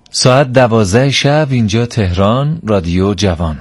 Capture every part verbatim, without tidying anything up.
ساعت دوازده شب اینجا تهران، رادیو جوان.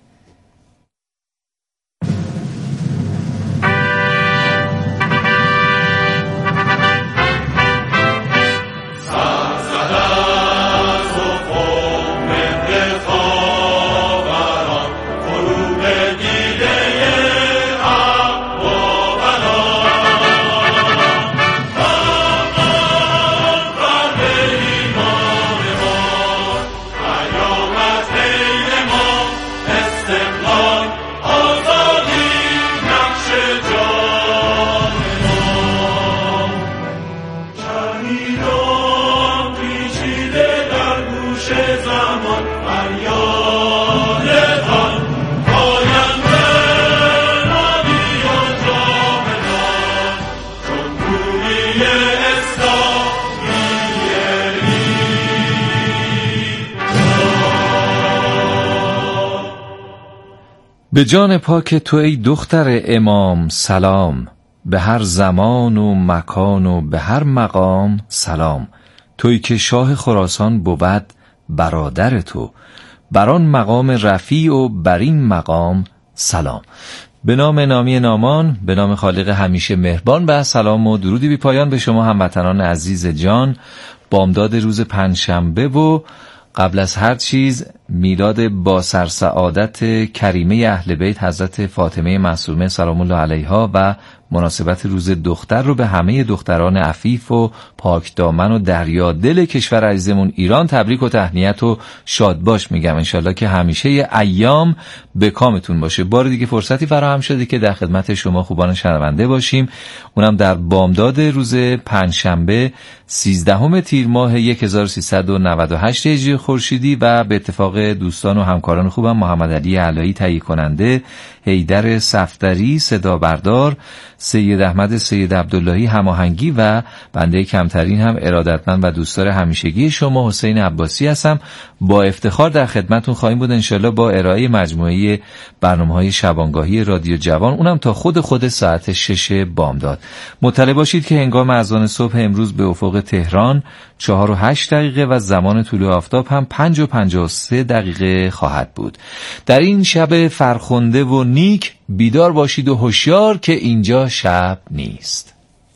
به جان پاک تو ای دختر امام سلام، به هر زمان و مکان و به هر مقام سلام. تویی که شاه خراسان بود برادر تو، بر آن مقام رفیع و بر این مقام سلام. به نام نامی نامان، به نام خالق همیشه مهربان، به سلام و درودی بی پایان به شما هموطنان عزیز جان. بامداد روز پنجشنبه و قبل از هر چیز میلاد با سرسعادت کریمه اهل بیت حضرت فاطمه معصومه سلام الله علیها و مناسبت روز دختر رو به همه دختران عفیف و پاک دامن و دریا دل کشور عزیزمون ایران تبریک و تهنیت و شادباش میگم. انشالله که همیشه ایام به کامتون باشه. بار دیگه فرصتی فراهم شده که در خدمت شما خوبان شنونده باشیم، اونم در بامداد روز پنجشنبه سیزدهم تیر ماه هزار و سیصد و نود و هشت هجری خورشیدی و به اتفاق دوستان و همکاران خوبم محمد علی علایی تهیه کننده، حیدر صفدری صدا بردار، سید احمد سید عبداللهی هماهنگی و بنده کمترین هم ارادتمند و دوستدار همیشگی شما حسین عباسی هستم. با افتخار در خدمتون خواهیم بود انشالله با ارائه مجموعه برنامه‌های شبانگاهی رادیو جوان، اونم تا خود خود ساعت شش بامداد. مطلع باشید که هنگام اذان صبح امروز به افق تهران چهار و هشت دقیقه و زمان طلوع آفتاب هم پنج و پنجاه و سه دقیقه خواهد بود. در این شب فرخنده و نیک بیدار باشید و هوشیار که اینجا شب نیست.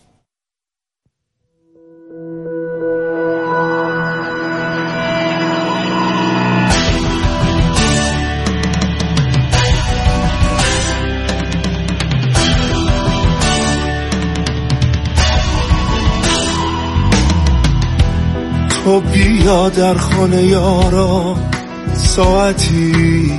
تو بیا در خانه یارا ساعتی،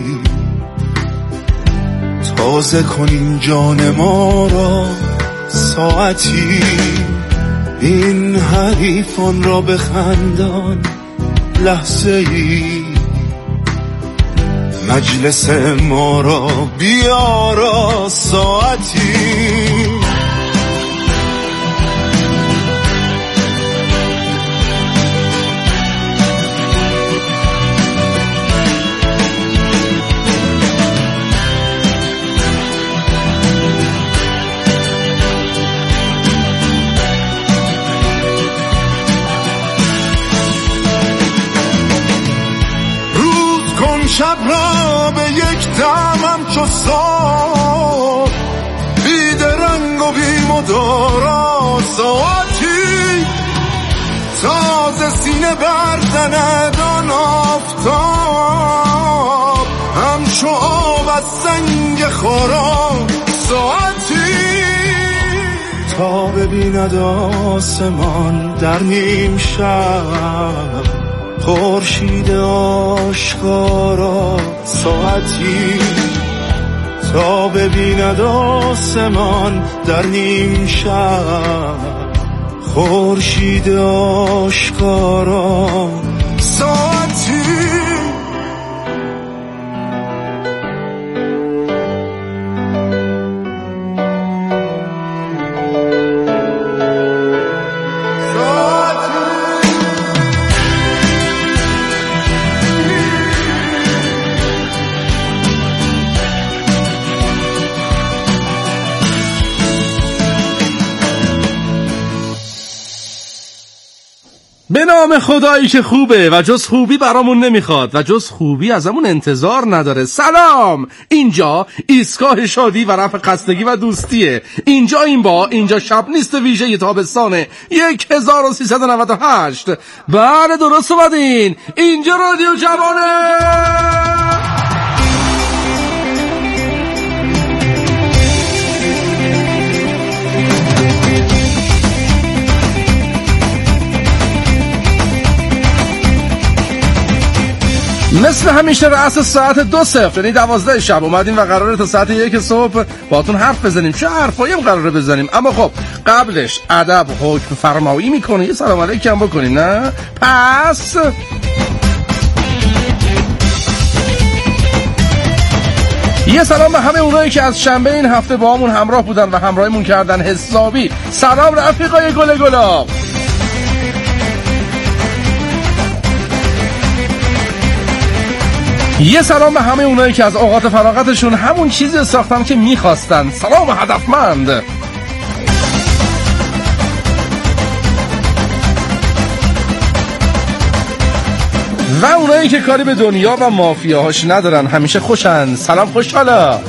تازه کنیم جان ما را ساعتی. این حریفان را بخندان لحظه ای، مجلس ما را بیارا ساعتی. شب را به یک دمم چو سال، بی درنگ و بی مدارا ساعتی. تازه سینه بردند آن آفتاب، همچو آب از سنگ خارا ساعتی. تا ببیند آسمان در نیم شب، خورشید آشکارا ساعتی. تا ببیند آسمان در نیم شب، خورشید آشکارا ساعتی. به نام خدایی که خوبه و جز خوبی برامون نمیخواد و جز خوبی ازمون انتظار نداره. سلام، اینجا ایستگاه شادی و رفع خستگی و دوستیه. اینجا این با اینجا شب نیست ویژه تابستانه یک هزار و سیصد و نود و هشت. بله درست اومدین، اینجا رادیو جوانه. مثل همیشه رأس ساعت دو صفر یعنی دوازده شب اومدیم و قراره تا ساعت یک صبح باتون حرف بزنیم. چه حرفایی هم قراره بزنیم، اما خب قبلش ادب حکم فرمایی میکنه، یه سلام علیکم بکنیم. نه پس یه سلام به همه اونایی که از شنبه این هفته با همون همراه بودن و همراهیمون کردن حسابی. سلام رفیقای گل گلاب. یه سلام به همه اونایی که از اوقات فراغتشون همون چیزی ساختن که میخواستن. سلام هدفمند. و اونایی که کاری به دنیا و مافیاهاش ندارن، همیشه خوشن. سلام خوشحالا.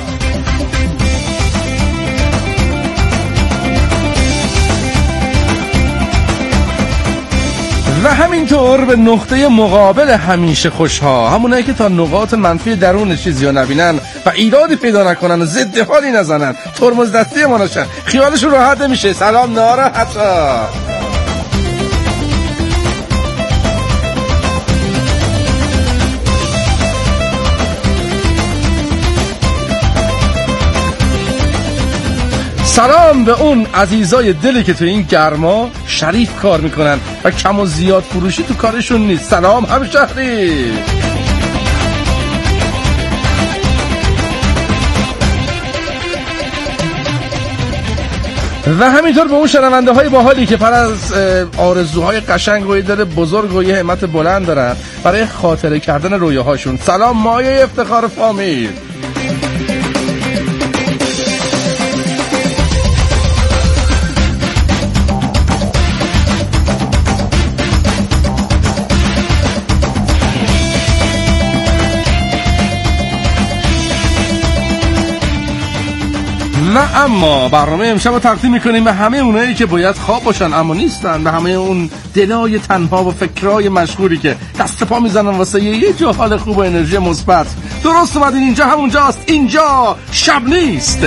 و همینطور به نقطه مقابل همیشه خوشها، همونایی که تا نقاط منفی درون چیزی ها نبینن و ایرادی پیدا نکنن، ضد حالی نزنن، ترمز دستی ما نشن، خیالشون راحت نمیشه. سلام ناراحتا. سلام به اون عزیزای دلی که تو این گرما شریف کار میکنن و کم و زیاد فروشی تو کارشون نیست. سلام همشهری. و همینطور به اون شنونده های باحالی که پر از آرزوهای قشنگ و دل بزرگ و یه همت بلند دارن برای خاطره کردن رویاهاشون. سلام مایه افتخار فامیل. و اما برنامه امشب رو تقدیم میکنیم به همه اونایی که باید خواب باشن اما نیستن، به همه اون دلای تنها و فکرای مشغولی که دست پا میزنن واسه یه جا حال خوب و انرژی مثبت. درست اومدین، اینجا همونجاست، اینجا شب نیست.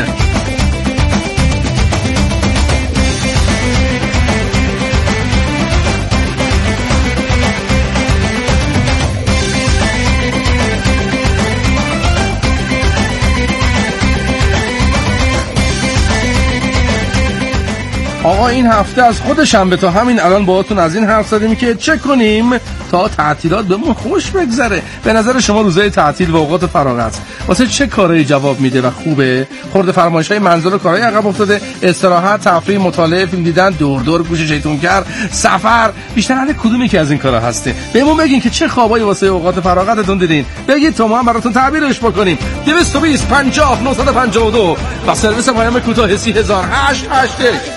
آقا این هفته از خود شنبه تا همین الان باهاتون از این حرف زدیم که چه کنیم تا تعطیلات بهمون خوش بگذره. به نظر شما روزهای تعطیل و اوقات فراغت واسه چه کارایی جواب میده و خوبه؟ خورده فرمایش‌های منزل و کارهای عقب افتاده، استراحت، تفریح، مطالعه، فیلم دیدن، دور دور گوش شیطون کرد، سفر، بیشتر هر کدومی که از این کارا هسته بهمون بگین که چه خوابایی واسه اوقات فراغتتون دیدین. بگید تا ما هم براتون تعبیرش بکنیم. دویست و بیست پنجاه نهصد و پنجاه و دو و سرویس پیام کوتاه سی هزار هشت هشت.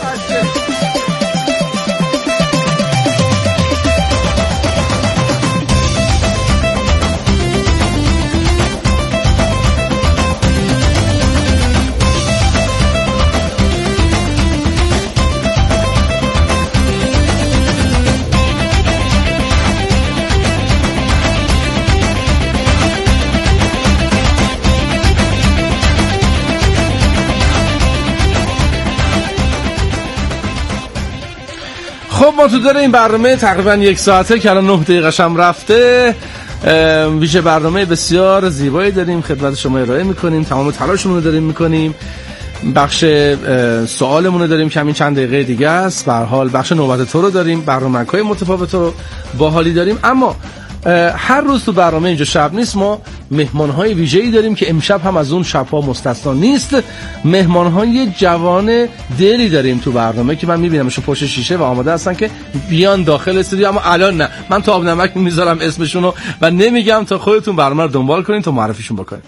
خب ما تو داره این برنامه تقریبا یک ساعته که الان نه دقیقه هم رفته، ویژه برنامه بسیار زیبایی داریم خدمت شما ارائه میکنیم. تمام تلاشمون رو داریم میکنیم. بخش سوالمون رو داریم که همین چند دقیقه دیگه است. به هر حال بخش نوبت تو رو داریم، برنامه‌های متفاوت رو باحالی داریم. اما هر روز تو برنامه اینجا شب نیست ما مهمان‌های ویژه‌ای داریم که امشب هم از اون شب‌ها مستثنا نیست. مهمان‌های جوان دلی داریم تو برنامه که من می‌بینمشون پشت شیشه و آماده هستن که بیان داخل استودیو، اما الان نه، من تا آب نمک میذارم اسمشون رو و نمیگم تا خودتون برنامه رو دنبال کنین تا معرفیشون بکنیم.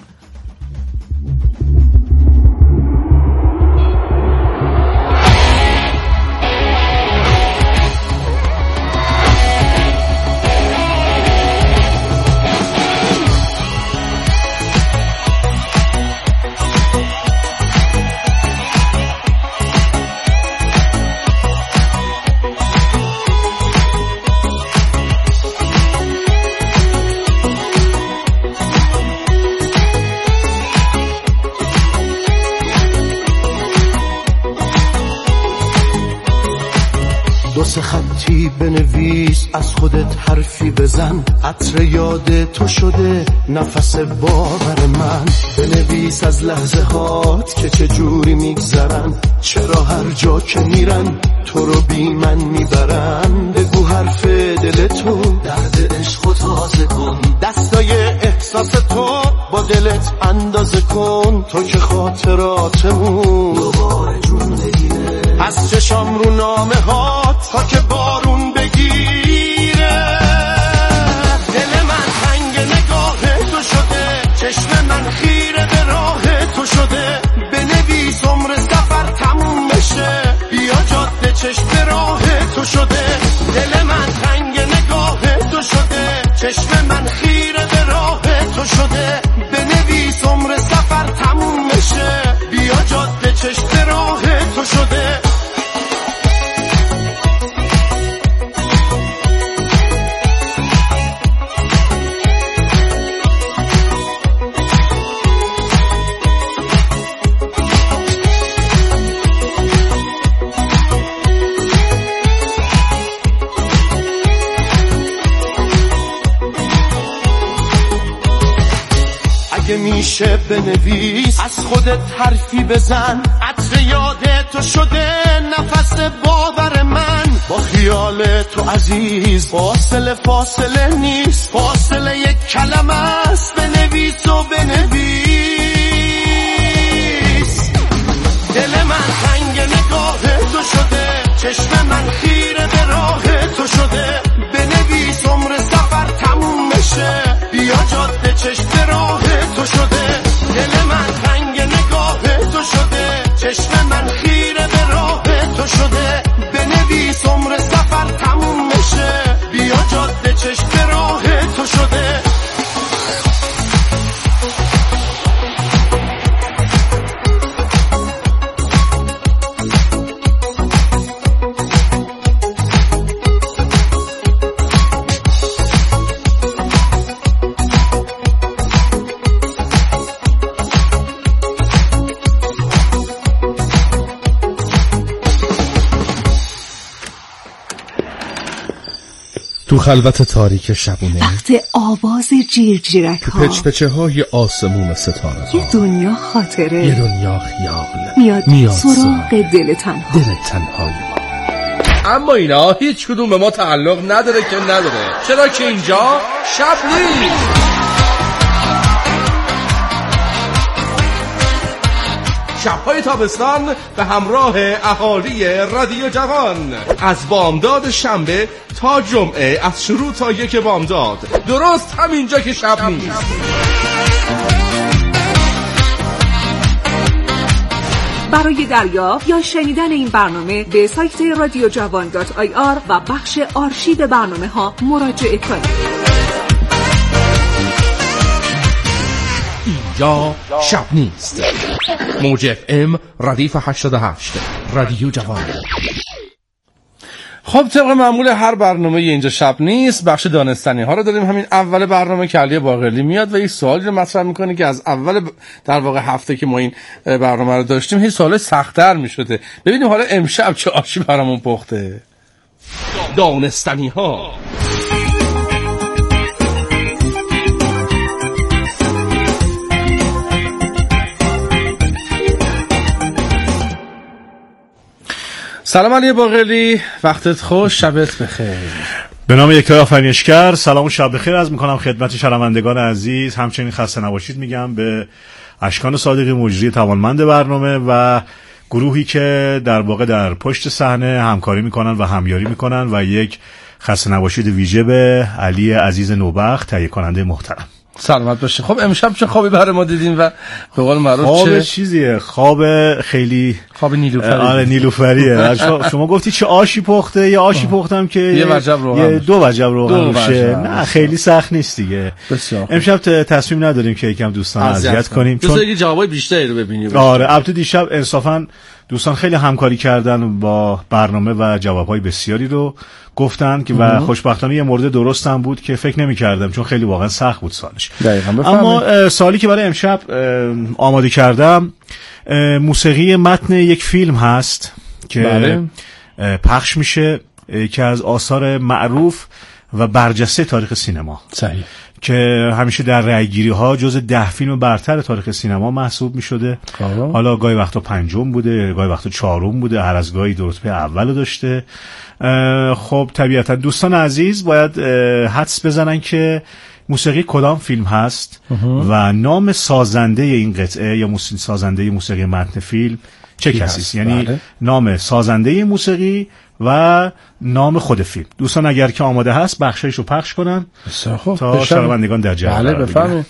بنویس از خودت حرفی بزن، عطر یاد تو شده نفس باور من. بنویس از لحظه هات که چه جوری میگذرن، چرا هر جا که میرن تو رو بی من میبرن. بگو حرف دل تو، درد عشق و تازه کن، دستای احساس تو با دلت اندازه کن. تو که خاطراتمون دوباره جون بگیره، از چشام رو نامه هات تا که بارون بگیره. دل من تنگ نگاه تو شده، چشم من خیره به راه تو شده. بنویس عمر سفر تموم بشه، بیا جاده چشم به راه تو شده. دل من تنگ نگاه تو شده، چشم من خیره به راه تو شده. بنویس عمر سفر تموم بشه، بیا جاده چشم به راه تو شده. اگه میشه بنویس از خودت حرفی بزن، عطر یاد تو شده نفس باور من. با خیال تو عزیز فاصله فاصله نیست، فاصله یک کلمه است. بنویس و بنویس. دل من تنگ نگاه تو شده، چشم من خیره به راه تو شده. بنویس عمر سفر تموم بشه، بیا جاده چشم به راه تو شده. دل من تنگ نگاه تو شده، چشم من خیره به راه تو شده. بنویس عمر سفر تموم بشه، بیا جاده چشم به راه تو شده. تو خلوت تاریک شبونه، وقت آواز جیرجیرک ها، پچ پچه های آسمون ستاره ها، یه دنیا خاطره، یه دنیا خیال میاد, میاد سراغ دل تنها، دل تنهای ما. اما اینا هیچ کدوم به ما تعلق نداره که نداره، چرا که اینجا شب نیست. شب‌های تابستان به همراه اهالی رادیو جوان، از بامداد شنبه تا جمعه، از شروع تا یک بامداد، درست همینجا که شب نیست. برای دریافت یا شنیدن این برنامه به سایت رادیو جوان دات آی آر و بخش آرشیو برنامه ها مراجعه کنید. اینجا شب نیست. موج اف ام ردیف هشتاد و هشت رادیو جوان. خب طبق معمول هر برنامه اینجا شب نیست، بخش دانستنی ها رو داریم. همین اول برنامه که علی باقری میاد و یک سوالی رو مطرح میکنه که از اول در واقع هفته که ما این برنامه رو داشتیم هیچ سوال سخت‌تر میشده. ببینیم حالا امشب چه آشی برامون پخته. دانستنی ها. سلام علی باقری، وقتت خوش، شبت بخیر. به نام یکتا آفرینشگر، سلام و شب بخیر عرض میکنم خدمت شنوندگان عزیز. همچنین خسته نباشید میگم به اشکان صادقی مجری توانمند برنامه و گروهی که در واقع در پشت صحنه همکاری میکنن و همیاری میکنن و یک خسته نباشید ویژه به علی عزیز نوبخت تهیه کننده محترم. سلامت باشه. خب امشب چه خوابی برای ما دیدیم و به قول معروف خواب چه چیزیه؟ خواب خیلی خواب نیلوفری. آره نیلوفریه. شما گفتی چه آشی پخته یا آشی پختم که یه وجب روغن یه دو وجب روغن روشه. نه خیلی سخت نیست دیگه. امشب تصمیم نداریم که یکم دوستان اذیت کنیم چون یه جوابای بیشتری رو ببینیم. آره البته دیشب انصافا دوستان خیلی همکاری کردن با برنامه و جوابهای بسیاری رو گفتن که و خوشبختانه یه مورد درست هم بود که فکر نمی کردم چون خیلی واقعا سخت بود سالش. اما سوالی که برای امشب آماده کردم موسیقی متن یک فیلم هست که بله. پخش میشه که از آثار معروف و برجسته تاریخ سینما. صحیح. که همیشه در رأی‌گیری ها جز ده فیلم برتر تاریخ سینما محسوب می شده. حالا گاهی وقتا پنجم بوده، گاهی وقتا چهارم بوده، هر از گاهی دو رتبه اول داشته. خب طبیعتا دوستان عزیز باید حدس بزنن که موسیقی کدام فیلم هست و نام سازنده این قطعه یا موسیقی سازنده موسیقی متن فیلم چه کسی است. یعنی بله. نام سازنده موسیقی و نام خود فیلم. دوستان اگر که آماده هست بخشایشو پخش کنن تا شنوندگان در جریان بله بفرمایید.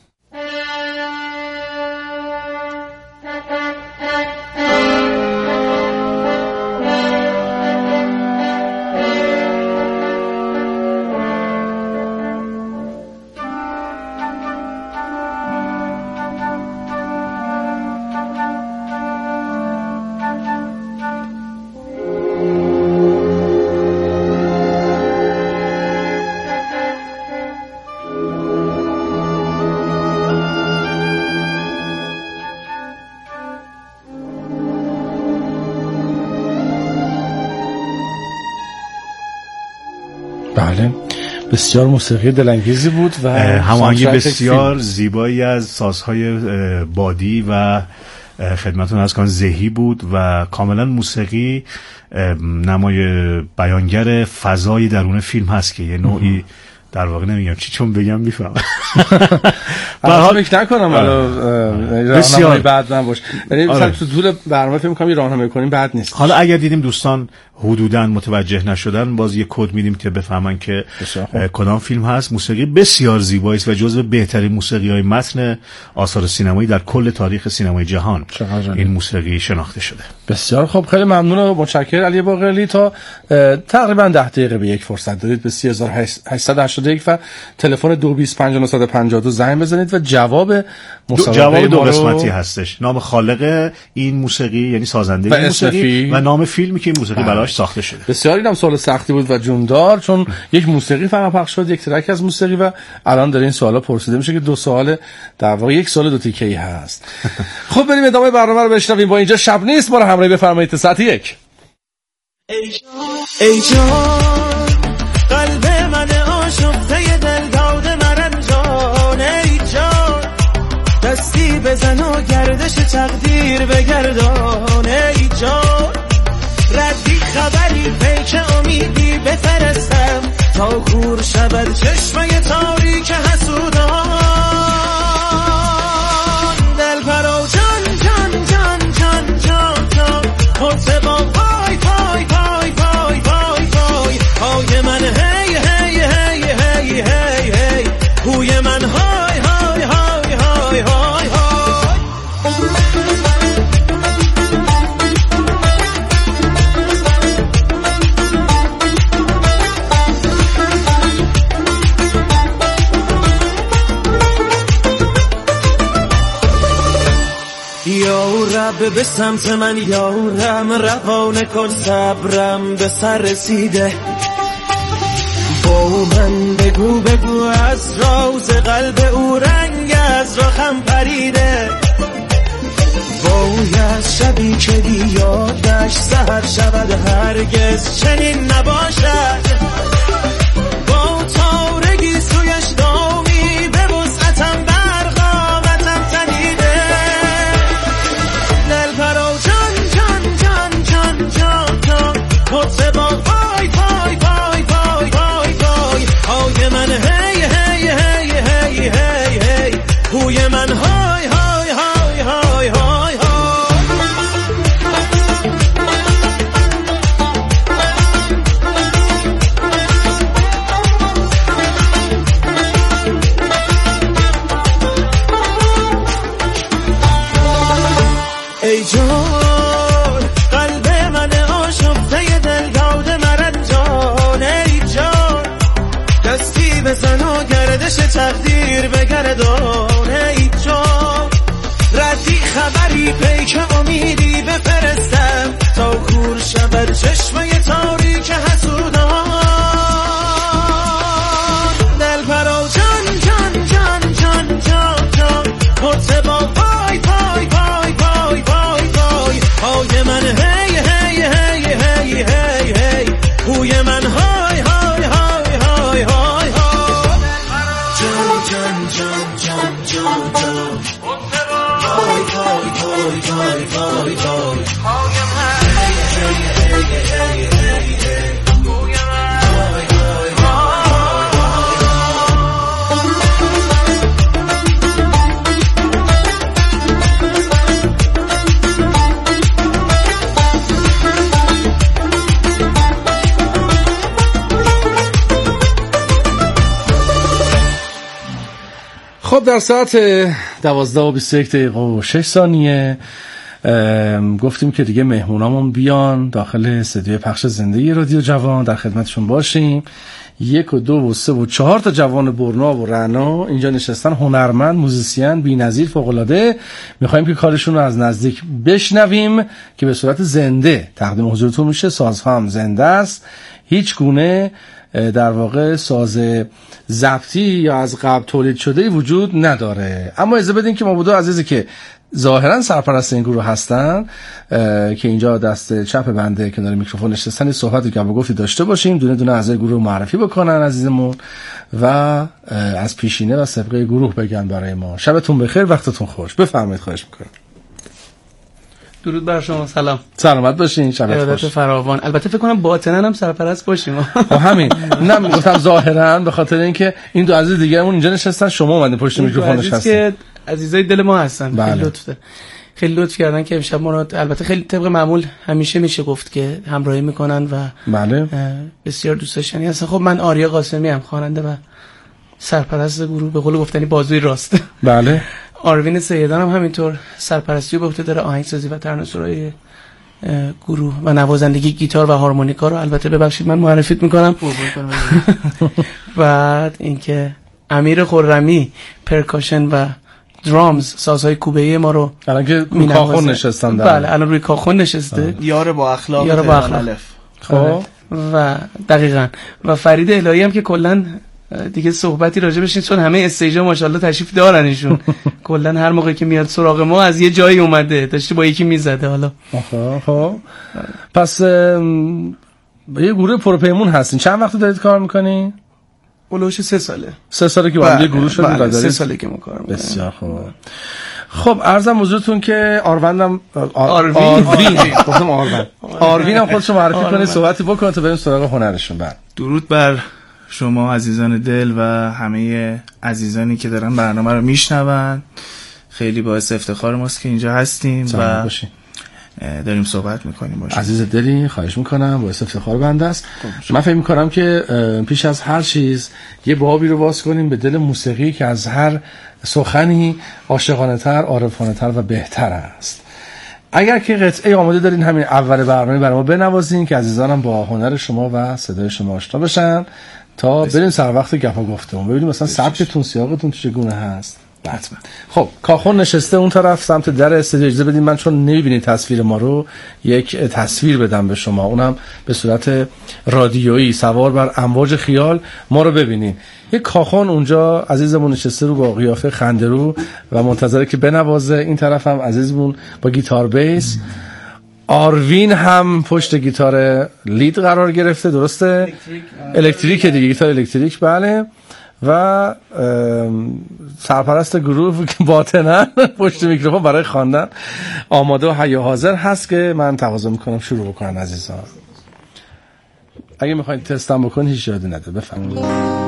بله بسیار موسیقی دلانگیزی بود و هماهنگی بسیار زیبایی از سازهای بادی و خدمتون از کان زهی بود و کاملا موسیقی نمای بیانگر فضای درون فیلم هست که یه نوعی در واقع نمیگم چی چون بگم میفهم الان فکر نکنم حالا راهنمای بعد من باشه یعنی مثلا تو طول برنامه فکر می‌کنم راهنمایی کنیم بعد نیست. حالا اگر دیدیم دوستان حدوداً متوجه نشدن باز یه کد میدیم که بفهمن که کدام فیلم هست. موسیقی بسیار زیبایی است و جزو بهترین موسیقی‌های متن آثار سینمایی در کل تاریخ سینمای جهان این موسیقی شناخته شده. بسیار خوب، خیلی ممنون و متشکرم علی باقری. تا تقریبا ده دقیقه به یک فرصت دارید به سه هزار و هشتصد و هشتاد و یک و تلفن دو بیست پنج نه پنج دو زنگ بزنید و جواب مسابقه جواب دو قسمتی هستش. نام خالق این موسیقی یعنی سازنده این موسیقی و نام فیلمی که این موسیقی براش ساخته شده. بسیار اینم سوال سختی بود و جوندار چون یک موسیقی فقط پخش شد، یک ترک از موسیقی و الان داره این سوالا پرسیده میشه که دو سوال در واقع یک سوال دو تیکه‌ای هست. خب بریم ادامه برنامه رو بشنویم. با اینجا شب نیست ما رو همراهی بفرمایید تا ساعت یک. ای جان قلب من آشفته دل داده مرنجان، ای جان دستی بزن و گردش تقدیر بگردان، ای جان ردی خبری پیک امیدی بفرستم تا خور شود چشمه تاریک حسودان، دل پرو جان جان جان جان جان جان مرتبا پای پای پای پای پای پای پای من هی هی هی هی هی هی پوی من های های های های های های یا رب به سمت من یارم روانه کن صبرم به سر رسیده، با من بگو بگو از راز قلب او رنگ از رخم پریده، وای از شبی که بی یادش سحر شود هرگز چنین نباشد، با تارگی سویش دامی به وسعتم برقامتم تنیده، دل پرو جان جان جان جان جان جان مرتبا پای پای پای پای پای پای پای من هی هی هی هی هی هی پوی من های های های های های ای جان قلب من آشفته دل داده مرنجان، ای جان دستی بزن و گردش تقدیر بگردان، ای جان ردی خبری پیک امیدی بفرستم تا کور شود چشمه تاریک حسودان، دل پرو جان جان جان جان جان جان مرتبا پای پای پای پای پای پای پای من هی هی هی هی هی هی پوی خب در ساعت دوازده و بیست و یک دقیقه و شش ثانیه گفتیم که دیگه مهمونامون بیان داخل استودیوی پخش زنده رادیو جوان، در خدمتشون باشیم. یک و دو و سه و چهار تا جوان برنا و رعنا اینجا نشستن، هنرمند، موزیسین بی‌نظیر، فوق‌العاده. می‌خوایم که کارشون رو از نزدیک بشنویم که به صورت زنده تقدیم حضورتون میشه. سازها هم زنده است، هیچ گونه در واقع ساز ضبطی یا از قبل تولید شده وجود نداره. اما اجازه بدین که مبادا عزیزی که ظاهرا سرپرست این گروه هستن که اینجا دست چپ بنده کنار میکروفون نشستن، صحبتی که با گفتی داشته باشیم، دونه دونه اعضای گروه معرفی بکنن عزیزمون و از پیشینه و سابقه گروه بگن برای ما. شبتون بخیر، وقتتون خوش. بفرمایید، خواهش میکنم. درود بر شما. سلام، سلامت باشین، شبت خوش. فراوان. البته فکر کنم باطنا هم سرپرست باشیم. همین نه میگفتم ظاهرا به خاطر اینکه این دو عزیز دیگه‌مون اینجا نشستن، شما اومدین پشت میکروفون نشستین که عزیزای دل ما هستن. بله. خیلی لطفه، خیلی لطف کردن که امشب ما رو، البته خیلی طبق معمول همیشه میشه گفت که همراهی میکنن و بله بسیار دوست داشتنی هستن. خب من آریا قاسمی ام، خواننده و سرپرست گروه، به قول گفتنی بازوی راست. بله. آروین سیدان هم همینطور سرپرستی و به عهده داره آهنگسازی و ترانه‌سرای گروه و نوازندگی گیتار و هارمونیکا رو. البته ببخشید من معرفیت میکنم. بعد اینکه امیر خرمی پرکاشن و درامز، سازهای کوبه‌ای ما رو الان که روی کاخون نشستن. بله الان روی کاخون نشسته. یار با اخلاق، یار با اخلاق. خب و دقیقاً و فرید الهی هم که کلا دیگه صحبتی راجع بشین، چون همه استیجا ماشاءالله تشریف دارن ایشون. کلا هر موقع که میاد سراغ ما از یه جایی اومده، داشته با یکی میزده. حالا خب خب پس یه گروه پروپیمون هستین. چند وقت دارید کار میکنین؟ اولوش سه ساله. سه ساله که با هم یه گروه شدید؟ بله سه ساله که ما کار میکنیم. بسیار خوب. خب عرضم حضورتون که آروندم آروین آروین گفتم آروین آروین هم خودشو معرفی کنه، صحبتی بکنه تا بریم سراغ هنرشون. بعد درود بر شما عزیزان دل و همه عزیزانی که دارن برنامه رو میشنون. خیلی باعث افتخار ماست که اینجا هستیم و باشین. داریم صحبت میکنیم. باشه عزیز دلی، خواهش میکنم، باعث افتخار بنده است. من فکر میکنم که پیش از هر چیز یه بابی رو باز کنیم به دل موسیقی که از هر سخنی عاشقانه تر، عارفانه تر و بهتر است. اگر که قطعه آماده دارین همین اول برنامه برای ما بنوازین که عزیزانم با هنر شما و صدای شما آشنا بشن تا بریم سر وقت گپ و گفتمون، ببینیم مثلا سبکتون، سیاقتون چگونه هست. حتما. خب کاخون نشسته اون طرف سمت در استودیو. اجازه بدین من چون نمیبینید تصویر ما رو یک تصویر بدم به شما، اونم به صورت رادیویی، سوار بر امواج خیال ما رو ببینین. یک کاخون اونجا عزیزمون نشسته رو با قیافه خنده‌رو و منتظره که بنوازه. این طرف هم عزیزمون با گیتار بیس. آروین هم پشت گیتار لید قرار گرفته، درسته؟ الکتریک دیگه، گیتار الکتریک. بله. و سرپرست گروه باطنا پشت میکروفون برای خواندن آماده و حی حاضر هست که من تقاضا میکنم شروع بکنن عزیزان. اگه میخواین تستم بکنین هیچ یادی نده. بفرمایید.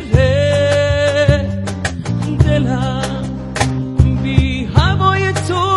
بی هوای تو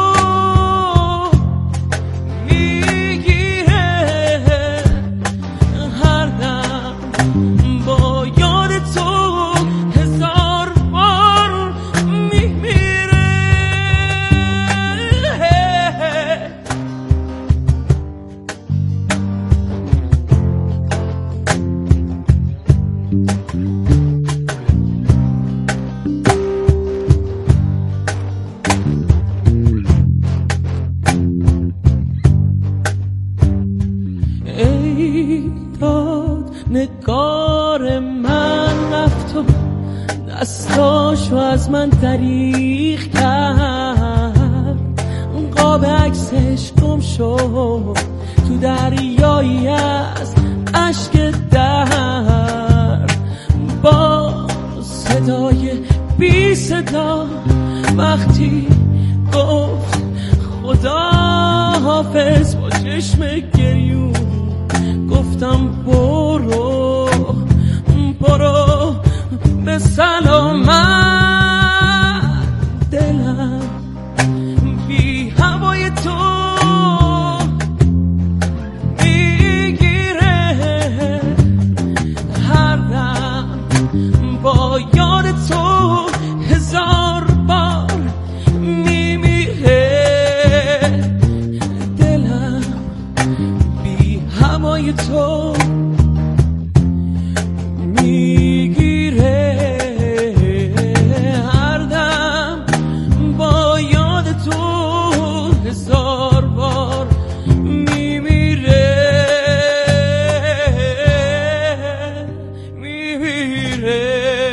از من دریغ کرد، قاب عکسش گم شد تو دریایی از عشق درد. با صدای بی صدا وقتی گفت خدا حافظ، با چشم گریون گفتم برو برو به سلامت. دلم بی هوای تو میگیره، هر دم با یاد تو هزار بار میمیره. دلم بی هوای تو میگیره، هر دم با یاد تو هزار بار میمیره میمیره.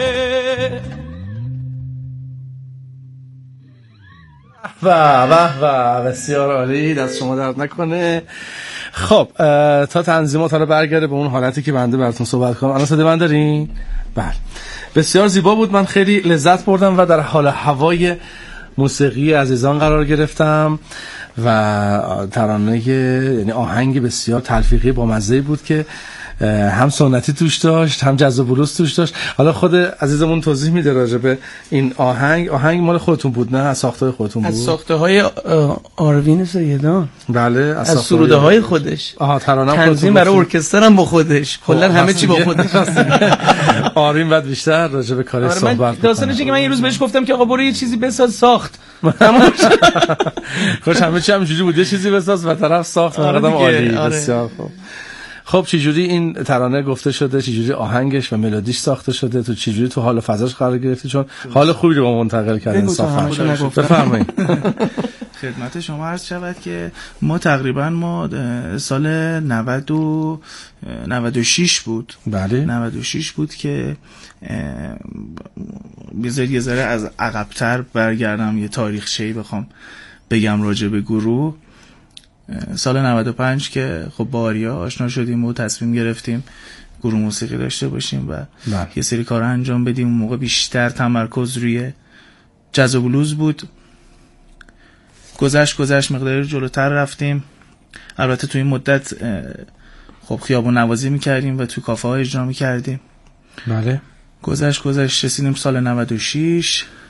و و و بسیار عالی، دست شما درد نکنه. خب تا تنظیمات حالا برگرده به اون حالتی که بنده براتون صحبت کنم. الان صدا من دارین؟ بله، بسیار زیبا بود، من خیلی لذت بردم و در حال هوای موسیقی عزیزان قرار گرفتم و ترانه یعنی آهنگ بسیار تلفیقی با مزه بود که هم سنتی توش داشت هم جاز و بلوز توش داشت. حالا خود عزیزمون توضیح میده راجع به این آهنگ. آهنگ مال خودتون بود نه؟ از ساخته های خودتون بود؟ از ساخته های آروین سیدان. بله، از, از سروده های خودش. آها، ترانه تنظیم برای ارکستر هم با خودش، کلا همه چی با خودش. آروین بعد بیشتر راجع به کارش صحبت کنه. داستانش اینه که من یه روز بهش گفتم که آقا برو یه چیزی بساز، ساخت. خوش همه چی همینجوری بود، یه چیزی بساز و طرف ساخت. آدم عالی، بسیار خوب. خب چجوری این ترانه گفته شده، چجوری آهنگش و ملودیش ساخته شده، تو چجوری تو حال و فضاش قرار گرفتی؟ چون حال خوبی رو منتقل کردن انصافا. بفرمایید. خدمت شما عرض شود که ما تقریبا ما سال نود و نود و شش بود. بله، نود و شش بود که بذار یه ذره از عقب‌تر برگردم، یه تاریخچه‌ای بخوام بگم راجع به گروه. سال نود و پنج که خب با آریا آشنا شدیم و تصمیم گرفتیم گروه موسیقی داشته باشیم و بله. یه سری کارا انجام بدیم. اون موقع بیشتر تمرکز روی جاز و بلوز بود. گذشت گذشت مقداری جلوتر رفتیم. البته تو این مدت خب خیابون نوازی میکردیم و تو کافه ها اجرا میکردیم. بله. گذشت گذشت رسیدیم سال نود و شش.